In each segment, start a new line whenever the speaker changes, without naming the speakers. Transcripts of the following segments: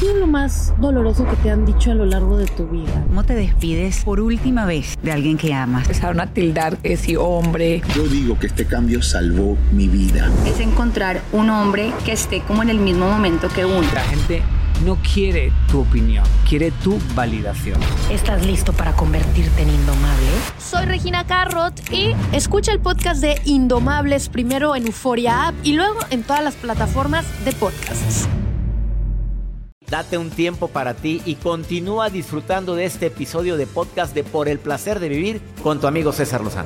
sido lo más doloroso que te han dicho a lo largo de tu vida?
¿Cómo te despides por última vez de alguien que amas?
Empezaron a tildar que si hombre.
Yo digo que este cambio salvó mi vida.
Es encontrar un hombre que esté como en el mismo momento que uno.
La gente no quiere tu opinión, quiere tu validación.
¿Estás listo para convertirte en indomable?
Soy Regina Carrot y escucha el podcast de Indomables primero en Euforia App y luego en todas las plataformas de podcasts.
Date un tiempo para ti y continúa disfrutando de este episodio de podcast de Por el Placer de Vivir con tu amigo César Lozano.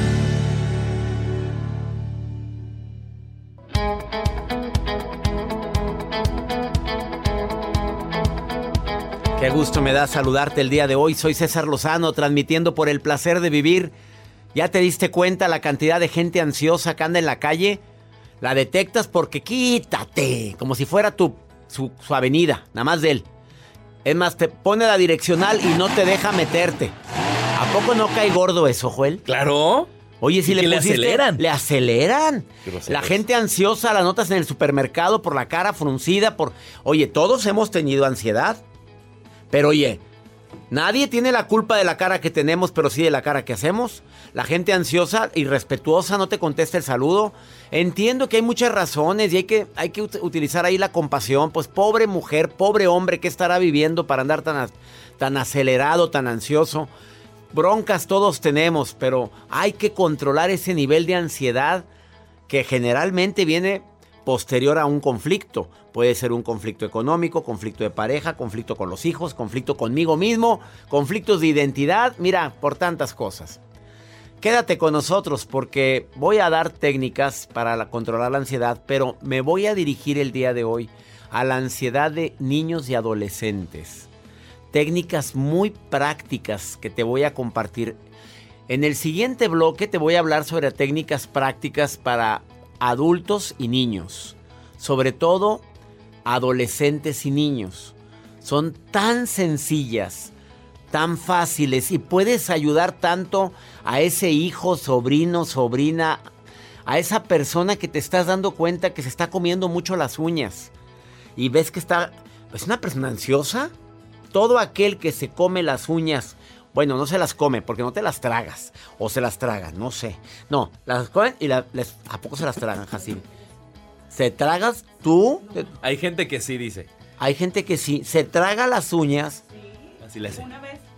Qué gusto me da saludarte el día de hoy. Soy César Lozano, transmitiendo Por el Placer de Vivir. ¿Ya te diste cuenta la cantidad de gente ansiosa que anda en la calle? La detectas porque quítate, como si fuera su avenida, nada más de él. Es más, te pone la direccional y no te deja meterte. ¿A poco no cae gordo eso, Joel?
Claro.
Oye, si le
aceleran.
Le aceleran. La gente ansiosa la notas en el supermercado por la cara fruncida, Oye, todos hemos tenido ansiedad. Pero oye, nadie tiene la culpa de la cara que tenemos, pero sí de la cara que hacemos. La gente ansiosa, irrespetuosa, no te contesta el saludo. Entiendo que hay muchas razones y hay que utilizar ahí la compasión. Pues pobre mujer, pobre hombre, ¿qué estará viviendo para andar tan acelerado, tan ansioso? Broncas todos tenemos, pero hay que controlar ese nivel de ansiedad que generalmente viene posterior a un conflicto. Puede ser un conflicto económico, conflicto de pareja, conflicto con los hijos, conflicto conmigo mismo, conflictos de identidad, mira, por tantas cosas. Quédate con nosotros porque voy a dar técnicas para controlar la ansiedad, pero me voy a dirigir el día de hoy a la ansiedad de niños y adolescentes. Técnicas muy prácticas que te voy a compartir. En el siguiente bloque te voy a hablar sobre técnicas prácticas para adultos y niños, sobre todo adolescentes y niños. Son tan sencillas, tan fáciles y puedes ayudar tanto a ese hijo, sobrino, sobrina, a esa persona que te estás dando cuenta que se está comiendo mucho las uñas y ves que es una persona ansiosa. Todo aquel que se come las uñas, bueno, no se las come porque no te las tragas o se las tragan, no sé. No, las comen y ¿a poco se las tragan, Jacín? ¿Se tragas tú?
Hay gente que sí dice.
Hay gente que sí. ¿Se traga las uñas?
Así le hace.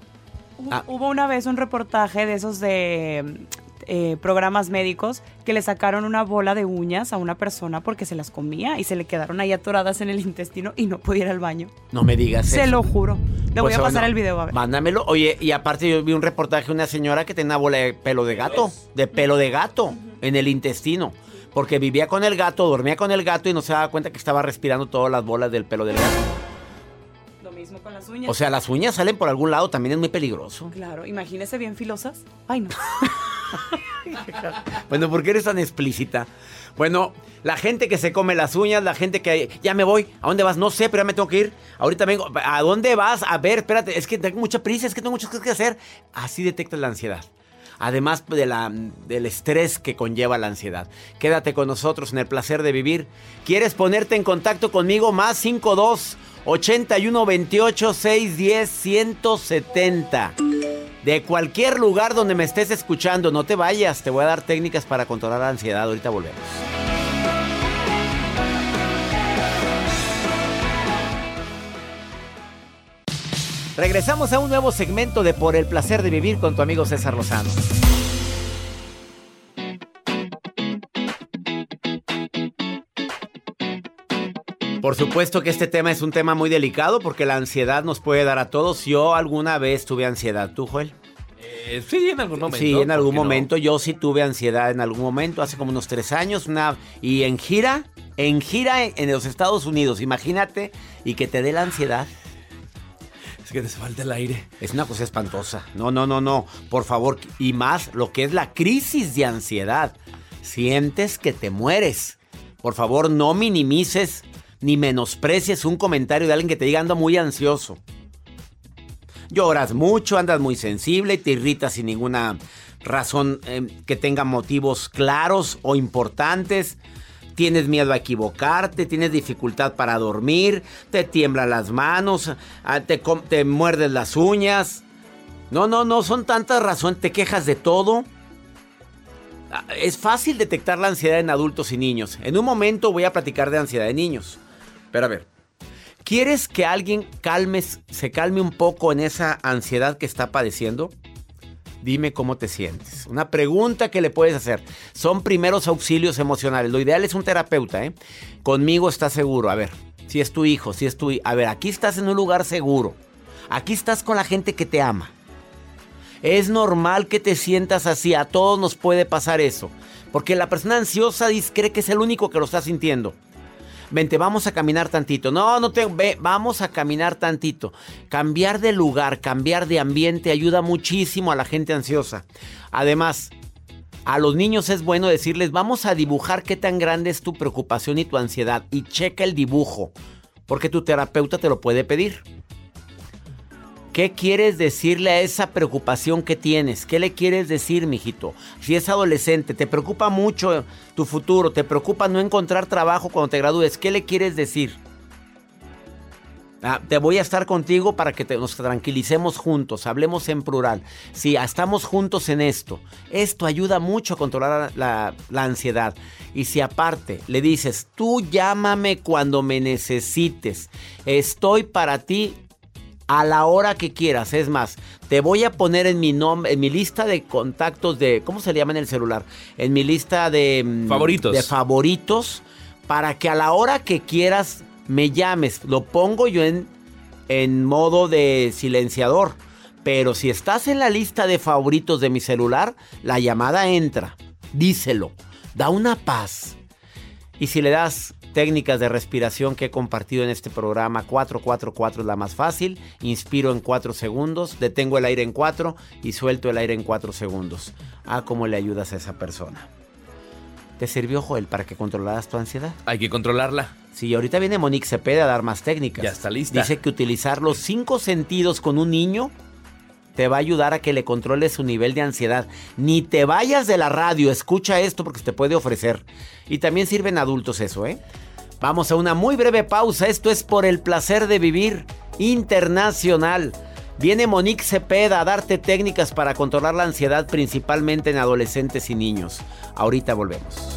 Hubo una vez un reportaje de esos de programas médicos que le sacaron una bola de uñas a una persona porque se las comía y se le quedaron ahí atoradas en el intestino y no podía ir al baño.
No me digas eso.
Se lo juro. Le voy a pasar el video, a ver.
Mándamelo. Oye, y aparte yo vi un reportaje de una señora que tenía una bola de pelo de gato, en el intestino. Porque vivía con el gato, dormía con el gato y no se daba cuenta que estaba respirando todas las bolas del pelo del gato.
Lo mismo con las uñas.
O sea, las uñas salen por algún lado, también es muy peligroso.
Claro, imagínese bien filosas. Ay, no.
Bueno, ¿por qué eres tan explícita? Bueno, la gente que se come las uñas, la gente que... Ya me voy. ¿A dónde vas? No sé, pero ya me tengo que ir. Ahorita vengo. ¿A dónde vas? A ver, espérate. Es que tengo mucha prisa, es que tengo muchas cosas que hacer. Así detectas la ansiedad. Además del estrés que conlleva la ansiedad. Quédate con nosotros en el placer de vivir. ¿Quieres ponerte en contacto conmigo? Más 52 81 28 610 170. De cualquier lugar donde me estés escuchando, no te vayas. Te voy a dar técnicas para controlar la ansiedad. Ahorita volvemos. Regresamos a un nuevo segmento de Por el Placer de Vivir con tu amigo César Lozano. Por supuesto que este tema es un tema muy delicado porque la ansiedad nos puede dar a todos. Yo alguna vez tuve ansiedad. ¿Tú, Joel?
Sí, en algún momento.
Sí, en algún momento. No? Yo sí tuve ansiedad en algún momento, hace como unos 3 años. Y en gira en los Estados Unidos. Imagínate, y que te dé la ansiedad.
Es que te falta el aire.
Es una cosa espantosa. No. Por favor. Y más lo que es la crisis de ansiedad. Sientes que te mueres. Por favor, no minimices ni menosprecies un comentario de alguien que te diga ando muy ansioso. Lloras mucho, andas muy sensible, te irritas sin ninguna razón que tenga motivos claros o importantes. tienes miedo a equivocarte, tienes dificultad para dormir, te tiemblan las manos, te muerdes las uñas. No, son tantas razones, te quejas de todo. Es fácil detectar la ansiedad en adultos y niños. En un momento voy a platicar de ansiedad de niños. Pero a ver, ¿quieres que alguien se calme un poco en esa ansiedad que está padeciendo? Dime cómo te sientes. Una pregunta que le puedes hacer. Son primeros auxilios emocionales. Lo ideal es un terapeuta, ¿eh? Conmigo estás seguro. A ver, si es tu hijo, si es tu... A ver, aquí estás en un lugar seguro. Aquí estás con la gente que te ama. Es normal que te sientas así. A todos nos puede pasar eso. Porque la persona ansiosa cree que es el único que lo está sintiendo. Vente, vamos a caminar tantito. Vamos a caminar tantito. Cambiar de lugar, cambiar de ambiente ayuda muchísimo a la gente ansiosa. Además, a los niños es bueno decirles, vamos a dibujar qué tan grande es tu preocupación y tu ansiedad. Y checa el dibujo, porque tu terapeuta te lo puede pedir. ¿Qué quieres decirle a esa preocupación que tienes? ¿Qué le quieres decir, mijito? Si es adolescente, te preocupa mucho tu futuro, te preocupa no encontrar trabajo cuando te gradúes, ¿qué le quieres decir? Te voy a estar contigo para que nos tranquilicemos juntos, hablemos en plural. Sí, estamos juntos en esto. Esto ayuda mucho a controlar la ansiedad. Y si aparte le dices, tú llámame cuando me necesites, estoy para ti a la hora que quieras. Es más, te voy a poner en mi lista de contactos de... ¿Cómo se le llama en el celular? En mi lista de...
favoritos.
De favoritos, para que a la hora que quieras me llames. Lo pongo yo en modo de silenciador. Pero si estás en la lista de favoritos de mi celular, la llamada entra. Díselo. Da una paz. Y si le das... técnicas de respiración que he compartido en este programa, 4-4-4 es la más fácil. Inspiro en 4 segundos, detengo el aire en 4 y suelto el aire en 4 segundos. ¿Cómo le ayudas a esa persona? ¿Te sirvió, Joel, para que controlaras tu ansiedad?
Hay que controlarla.
Sí, ahorita viene Monique Cepeda a dar más técnicas.
Ya está lista.
Dice que utilizar los 5 sentidos con un niño te va a ayudar a que le controles su nivel de ansiedad. Ni te vayas de la radio, escucha esto porque te puede ofrecer. Y también sirven adultos eso, ¿eh? Vamos a una muy breve pausa. Esto es Por el Placer de Vivir Internacional. Viene Monique Cepeda a darte técnicas para controlar la ansiedad, principalmente en adolescentes y niños. Ahorita volvemos.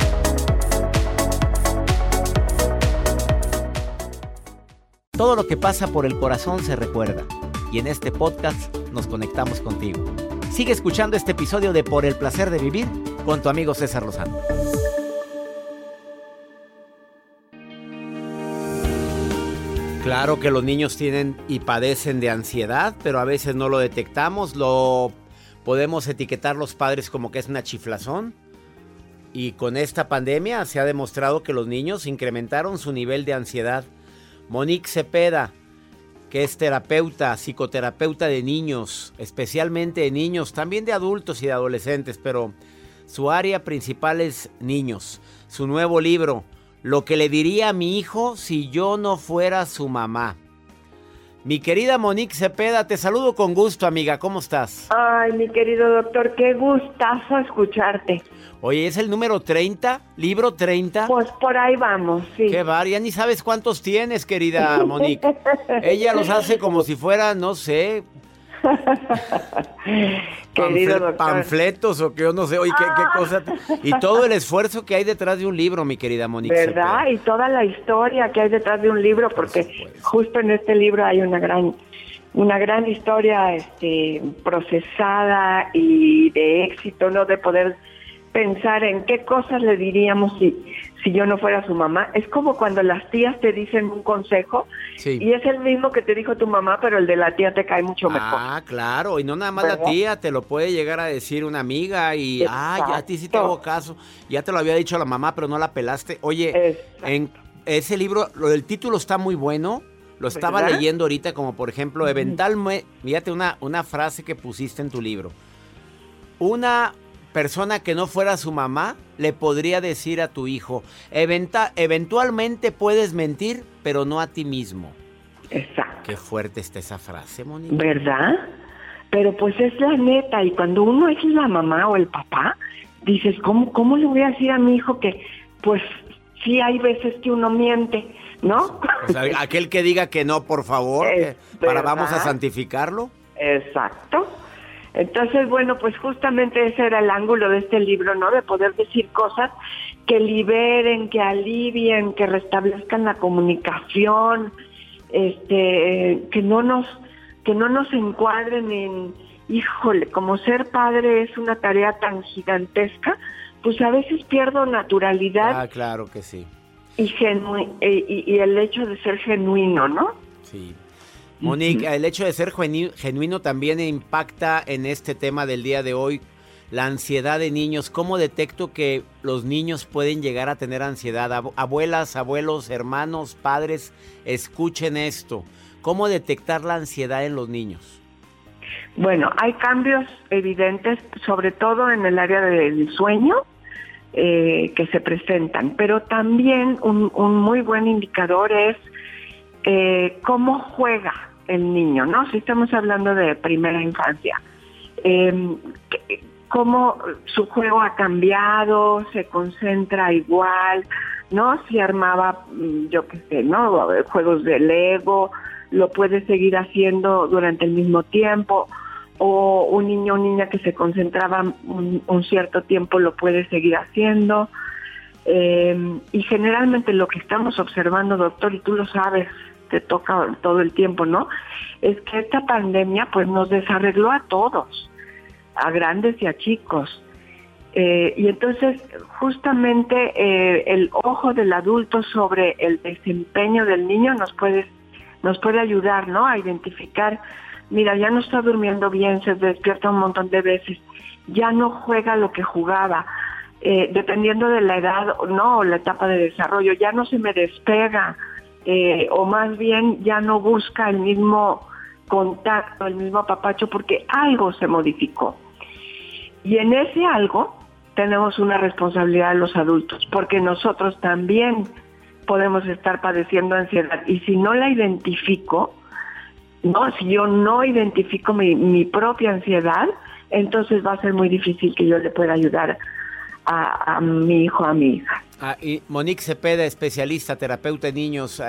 Todo lo que pasa por el corazón se recuerda. Y en este podcast nos conectamos contigo. Sigue escuchando este episodio de Por el Placer de Vivir con tu amigo César Lozano. Claro que los niños tienen y padecen de ansiedad, pero a veces no lo detectamos. Lo podemos etiquetar los padres como que es una chiflazón. Y con esta pandemia se ha demostrado que los niños incrementaron su nivel de ansiedad. Monique Cepeda, que es terapeuta, psicoterapeuta de niños, especialmente de niños, también de adultos y de adolescentes, pero su área principal es niños. Su nuevo libro, Lo que le diría a mi hijo si yo no fuera su mamá. Mi querida Monique Cepeda, te saludo con gusto, amiga. ¿Cómo estás?
Ay, mi querido doctor, qué gustazo escucharte.
Oye, ¿es el número 30? ¿Libro 30?
Pues por ahí vamos, sí.
Qué bar, ya ni sabes cuántos tienes, querida Monique. Ella los hace como si fueran, no sé...
Querido doctor.
Panfletos o que yo no sé, oye, qué cosa. Y todo el esfuerzo que hay detrás de un libro, mi querida Monique.
¿Verdad? Cepeda. Y toda la historia que hay detrás de un libro, porque justo en este libro hay una gran historia procesada y de éxito, ¿no? De poder pensar en qué cosas le diríamos si yo no fuera su mamá. Es como cuando las tías te dicen un consejo, sí, y es el mismo que te dijo tu mamá, pero el de la tía te cae mucho mejor. Ah,
claro, y no nada más, ¿verdad? La tía, te lo puede llegar a decir una amiga y, ya a ti sí te hago caso. Ya te lo había dicho la mamá, pero no la pelaste. Oye, exacto, en ese libro, el título está muy bueno. Lo estaba leyendo ahorita, como por ejemplo, eventualmente, fíjate una frase que pusiste en tu libro. Una persona que no fuera su mamá le podría decir a tu hijo, eventualmente puedes mentir, pero no a ti mismo.
Exacto.
Qué fuerte está esa frase, Mónica.
¿Verdad? Pero pues es la neta, y cuando uno es la mamá o el papá, dices, ¿cómo le voy a decir a mi hijo que pues sí hay veces que uno miente, ¿no?
O sea, aquel que diga que no, por favor, vamos a santificarlo.
Exacto. Entonces, bueno, pues justamente ese era el ángulo de este libro, ¿no? De poder decir cosas que liberen, que alivien, que restablezcan la comunicación, que no nos encuadren en, híjole, como ser padre es una tarea tan gigantesca, pues a veces pierdo naturalidad.
Ah, claro que sí.
Y el hecho de ser genuino, ¿no?
Sí. Monique, el hecho de ser genuino también impacta en este tema del día de hoy, la ansiedad de niños. ¿Cómo detecto que los niños pueden llegar a tener ansiedad? Abuelas, abuelos, hermanos, padres, escuchen esto. ¿Cómo detectar la ansiedad en los niños?
Bueno, hay cambios evidentes, sobre todo en el área del sueño, que se presentan, pero también un muy buen indicador es cómo juega el niño, ¿no? Si estamos hablando de primera infancia, cómo su juego ha cambiado, se concentra igual, ¿no? Si armaba, yo qué sé, ¿no? Juegos de Lego, lo puede seguir haciendo durante el mismo tiempo, o un niño o niña que se concentraba un cierto tiempo lo puede seguir haciendo. Y generalmente lo que estamos observando, doctor, y tú lo sabes, te toca todo el tiempo, ¿no? Es que esta pandemia pues nos desarregló a todos, a grandes y a chicos. Y entonces justamente el ojo del adulto sobre el desempeño del niño nos puede ayudar, ¿no? A identificar, mira, ya no está durmiendo bien, se despierta un montón de veces, ya no juega lo que jugaba, dependiendo de la edad, no, o la etapa de desarrollo, ya no se me despega, o más bien ya no busca el mismo contacto, el mismo apapacho, porque algo se modificó. Y en ese algo tenemos una responsabilidad los adultos, porque nosotros también podemos estar padeciendo ansiedad. Y si no la identifico, no, si yo no identifico mi propia ansiedad, entonces va a ser muy difícil que yo le pueda ayudar a mi hijo, a mi hija.
Y Monique Cepeda, especialista, terapeuta de niños.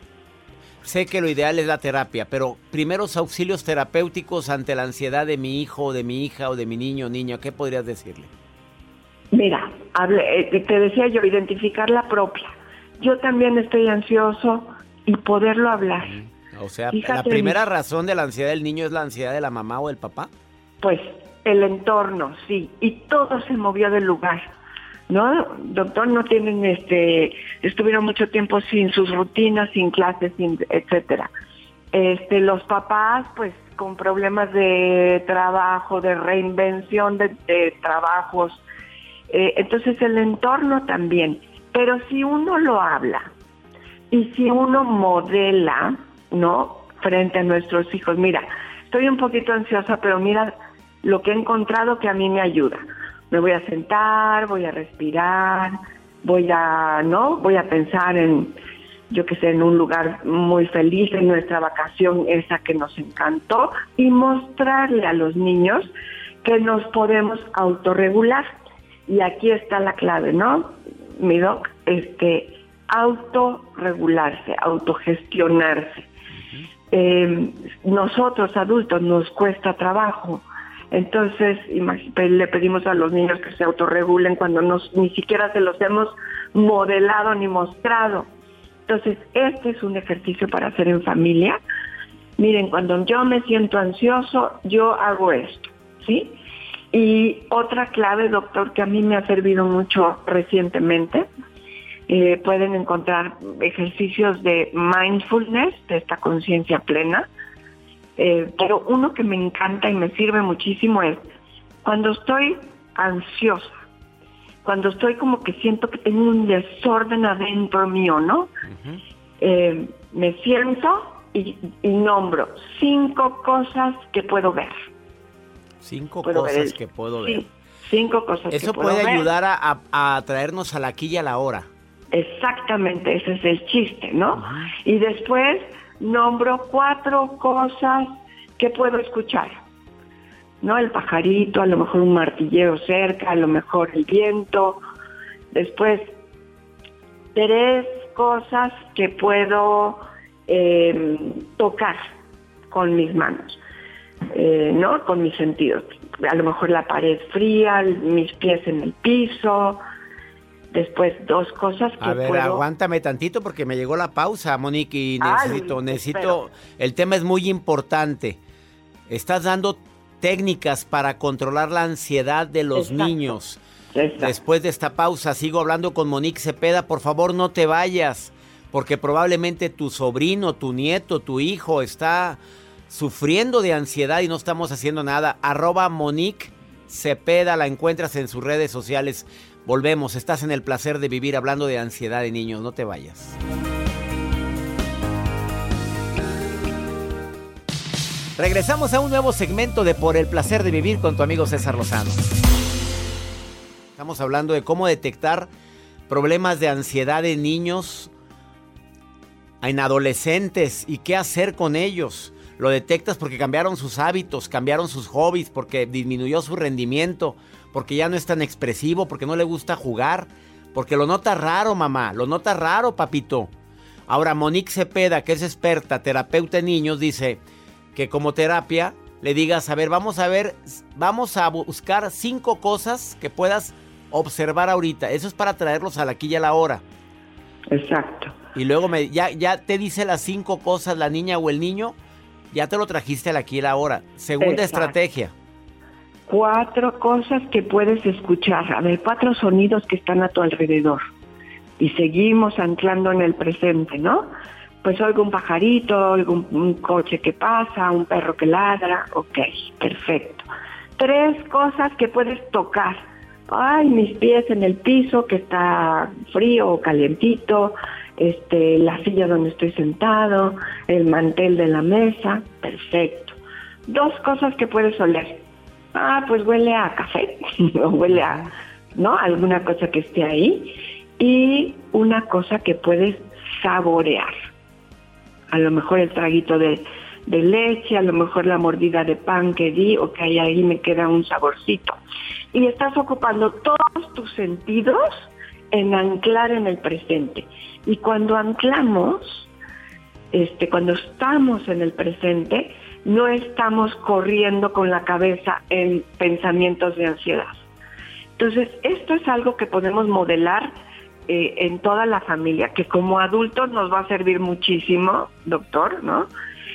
Sé que lo ideal es la terapia, pero primeros auxilios terapéuticos ante la ansiedad de mi hijo, de mi hija o de mi niño o niña, ¿qué podrías decirle? Mira,
te decía yo, identificar la propia. Yo también estoy ansioso y poderlo hablar.
O sea, ¿la primera razón de la ansiedad del niño es la ansiedad de la mamá o del papá?
Pues el entorno, sí, y todo se movió del lugar, ¿no? Doctor, no tienen, estuvieron mucho tiempo sin sus rutinas, sin clases, etcétera. Los papás, pues, con problemas de trabajo, de reinvención de trabajos. Entonces el entorno también. Pero si uno lo habla y si uno modela, ¿no? Frente a nuestros hijos, mira, estoy un poquito ansiosa, pero mira lo que he encontrado que a mí me ayuda. Me voy a sentar, voy a respirar, voy a pensar en, yo qué sé, en un lugar muy feliz, en nuestra vacación esa que nos encantó, y mostrarle a los niños que nos podemos autorregular. Y aquí está la clave, ¿no, mi doc? Autorregularse, autogestionarse. Nosotros adultos nos cuesta trabajo, entonces le pedimos a los niños que se autorregulen cuando ni siquiera se los hemos modelado ni mostrado. Entonces este es un ejercicio para hacer en familia. Miren, cuando yo me siento ansioso, yo hago esto, ¿sí? Y otra clave, doctor, que a mí me ha servido mucho recientemente, pueden encontrar ejercicios de mindfulness, de esta conciencia plena, pero uno que me encanta y me sirve muchísimo es cuando estoy ansiosa, cuando estoy como que siento que tengo un desorden adentro mío, ¿no? Uh-huh. Me siento y nombro 5 cosas que puedo ver. 5 cosas que puedo ver. Sí, 5 cosas que puedo ver. Eso puede ayudar a traernos al aquí y a la hora. Exactamente, ese es el chiste, ¿no? Uh-huh. Y después nombro 4 cosas que puedo escuchar, ¿no? El pajarito, a lo mejor un martilleo cerca, a lo mejor el viento. Después 3 cosas que puedo tocar con mis manos, ¿no? Con mis sentidos. A lo mejor la pared fría, mis pies en el piso. Después 2 cosas que
A ver,
puedo...
aguántame tantito porque me llegó la pausa, Monique, y necesito...
Espero.
El tema es muy importante. Estás dando técnicas para controlar la ansiedad de los niños.
Exacto.
Después de esta pausa, sigo hablando con Monique Cepeda. Por favor, no te vayas, porque probablemente tu sobrino, tu nieto, tu hijo está sufriendo de ansiedad y no estamos haciendo nada. @Monique Cepeda, la encuentras en sus redes sociales. Volvemos, estás en el placer de vivir hablando de ansiedad de niños. No te vayas. Regresamos a un nuevo segmento de Por el placer de vivir con tu amigo César Lozano. Estamos hablando de cómo detectar problemas de ansiedad en niños, en adolescentes y qué hacer con ellos. Lo detectas porque cambiaron sus hábitos, cambiaron sus hobbies, porque disminuyó su rendimiento, porque ya no es tan expresivo, porque no le gusta jugar, porque lo nota raro, mamá, lo nota raro, papito. Ahora, Monique Cepeda, que es experta, terapeuta en niños, dice que como terapia le digas, a ver, vamos a buscar 5 cosas que puedas observar ahorita. Eso es para traerlos a la aquí y a la hora.
Exacto.
Y luego ya te dice las 5 cosas la niña o el niño, ya te lo trajiste a la aquí y a la hora. Segunda estrategia.
4 cosas que puedes escuchar. A ver, 4 sonidos que están a tu alrededor. Y seguimos anclando en el presente, ¿no? Pues oigo un pajarito, oigo un coche que pasa, un perro que ladra. Ok, perfecto. 3 cosas que puedes tocar. Ay, mis pies en el piso que está frío o calientito, la silla donde estoy sentado, el mantel de la mesa. Perfecto. 2 cosas que puedes oler. Pues huele a café, o huele a, ¿no? Alguna cosa que esté ahí. Y una cosa que puedes saborear. A lo mejor el traguito de leche, a lo mejor la mordida de pan que di, o que ahí me queda un saborcito. Y estás ocupando todos tus sentidos en anclar en el presente. Y cuando anclamos, cuando estamos en el presente, no estamos corriendo con la cabeza en pensamientos de ansiedad. Entonces, esto es algo que podemos modelar en toda la familia, que como adultos nos va a servir muchísimo, doctor, ¿no?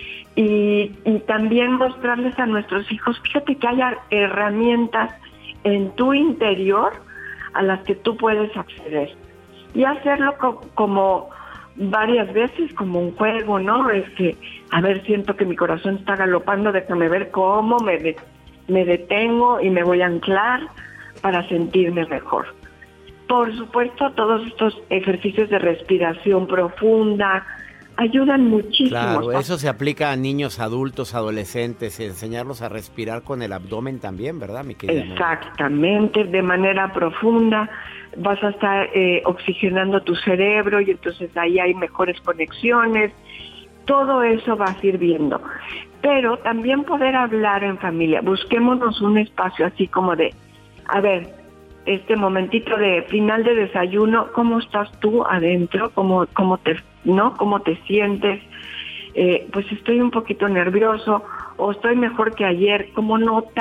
Y también mostrarles a nuestros hijos, fíjate que hay herramientas en tu interior a las que tú puedes acceder. Y hacerlo como varias veces, como un juego, ¿no? A ver, siento que mi corazón está galopando, déjame ver cómo me detengo y me voy a anclar para sentirme mejor. Por supuesto, todos estos ejercicios de respiración profunda ayudan muchísimo.
Claro, eso se aplica a niños, adultos, adolescentes, enseñarlos a respirar con el abdomen también, ¿verdad, mi querida?
Exactamente, de manera profunda. Vas a estar oxigenando tu cerebro y entonces ahí hay mejores conexiones. Todo eso va sirviendo. Pero también poder hablar en familia. Busquémonos un espacio así como de, a ver, este momentito de final de desayuno, ¿cómo estás tú adentro? ¿Cómo te sientes? Pues estoy un poquito nervioso o estoy mejor que ayer. ¿Cómo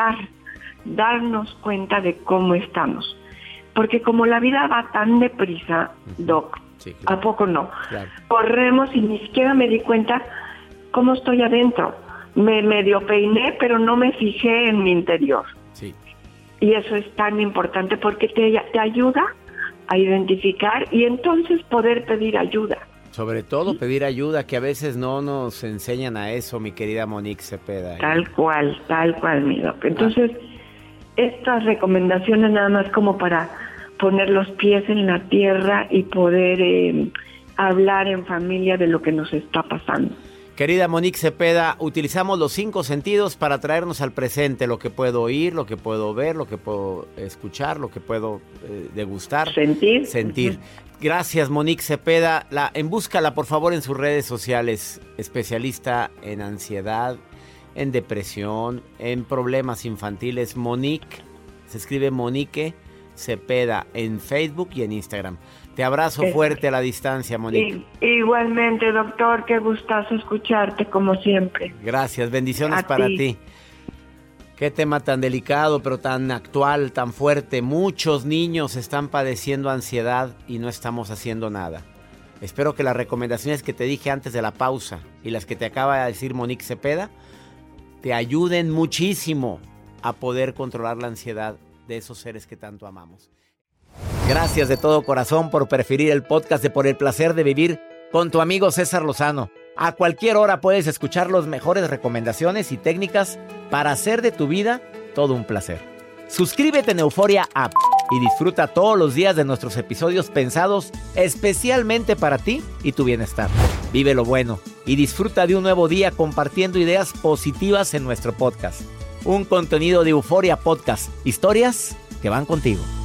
darnos cuenta de cómo estamos? Porque como la vida va tan deprisa, Doc, sí, claro. ¿A poco no? Claro. Corremos y ni siquiera me di cuenta cómo estoy adentro. Me medio peiné, pero no me fijé en mi interior. Sí. Y eso es tan importante porque te ayuda a identificar y entonces poder pedir ayuda.
Sobre todo pedir ayuda, que a veces no nos enseñan a eso, mi querida Monique Cepeda.
Tal cual, mi doc. Entonces, estas recomendaciones nada más como para poner los pies en la tierra y poder hablar en familia de lo que nos está pasando.
Querida Monique Cepeda, utilizamos los 5 sentidos para traernos al presente, lo que puedo oír, lo que puedo ver, lo que puedo escuchar, lo que puedo degustar.
Sentir.
Uh-huh. Gracias, Monique Cepeda. Búscala, por favor, en sus redes sociales. Especialista en ansiedad, en depresión, en problemas infantiles. Monique, se escribe Monique Cepeda en Facebook y en Instagram. Te abrazo fuerte a la distancia, Mónica.
Igualmente, doctor, qué gustazo escucharte, como siempre.
Gracias, bendiciones para ti. Qué tema tan delicado, pero tan actual, tan fuerte. Muchos niños están padeciendo ansiedad y no estamos haciendo nada. Espero que las recomendaciones que te dije antes de la pausa y las que te acaba de decir Monique Cepeda te ayuden muchísimo a poder controlar la ansiedad de esos seres que tanto amamos. Gracias de todo corazón por preferir el podcast de Por el Placer de Vivir con tu amigo César Lozano. A cualquier hora puedes escuchar las mejores recomendaciones y técnicas para hacer de tu vida todo un placer. Suscríbete en Euforia App y disfruta todos los días de nuestros episodios pensados especialmente para ti y tu bienestar. Vive lo bueno y disfruta de un nuevo día compartiendo ideas positivas en nuestro podcast. Un contenido de Euforia Podcast. Historias que van contigo.